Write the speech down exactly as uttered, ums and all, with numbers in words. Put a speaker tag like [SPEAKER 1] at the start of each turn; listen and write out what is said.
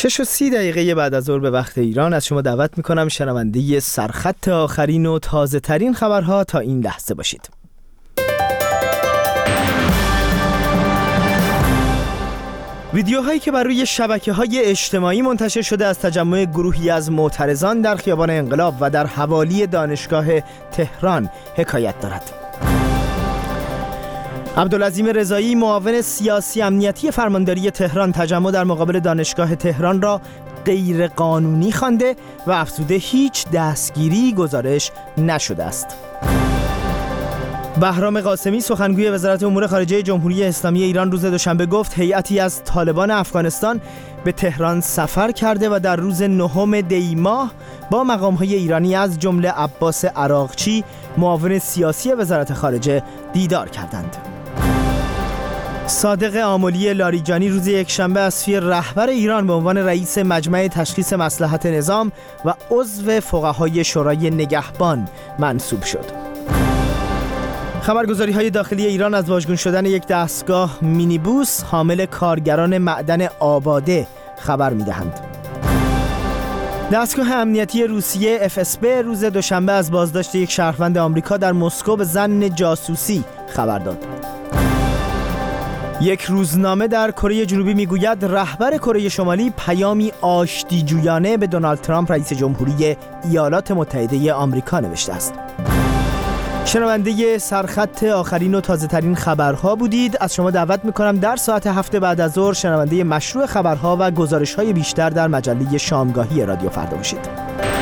[SPEAKER 1] شش و سی دقیقه بعد از ظهر به وقت ایران از شما دعوت میکنم شنونده سرخط آخرین و تازه ترین خبرها تا این لحظه باشید. ویدیوهایی که بر روی شبکه‌های اجتماعی منتشر شده از تجمع گروهی از معترضان در خیابان انقلاب و در حوالی دانشگاه تهران حکایت دارد. عبدالعظیم رضایی معاون سیاسی امنیتی فرمانداری تهران تجمع در مقابل دانشگاه تهران را غیر قانونی خوانده و افزوده هیچ دستگیری گزارش نشده است. بهرام قاسمی سخنگوی وزارت امور خارجه جمهوری اسلامی ایران روز دوشنبه گفت هیئتی از طالبان افغانستان به تهران سفر کرده و در روز نهم دی ماه با مقام‌های ایرانی از جمله عباس عراقچی معاون سیاسی وزارت خارجه دیدار کردند. صادق آملی لاریجانی روز یکشنبه از سوی رهبر ایران به عنوان رئیس مجمع تشخیص مصلحت نظام و عضو فقهای شورای نگهبان منصوب شد. خبرگزاری‌های داخلی ایران از واژگون شدن یک دستگاه مینیبوس حامل کارگران معدن آباده خبر می‌دهند. دستگاه امنیتی روسیه اف اس بی روز دوشنبه از بازداشت یک شهروند آمریکا در مسکو به ظن جاسوسی خبر داد. یک روزنامه در کره جنوبی میگوید رهبر کره شمالی پیامی آشتیجویانه به دونالد ترامپ رئیس جمهوری ایالات متحده آمریکا نوشته است. شنونده سرخط آخرین و تازه ترین خبرها بودید. از شما دعوت میکنم در ساعت هفت بعد از ظهر شنونده مشروع خبرها و گزارش‌های بیشتر در مجله شامگاهی رادیو فردا باشید.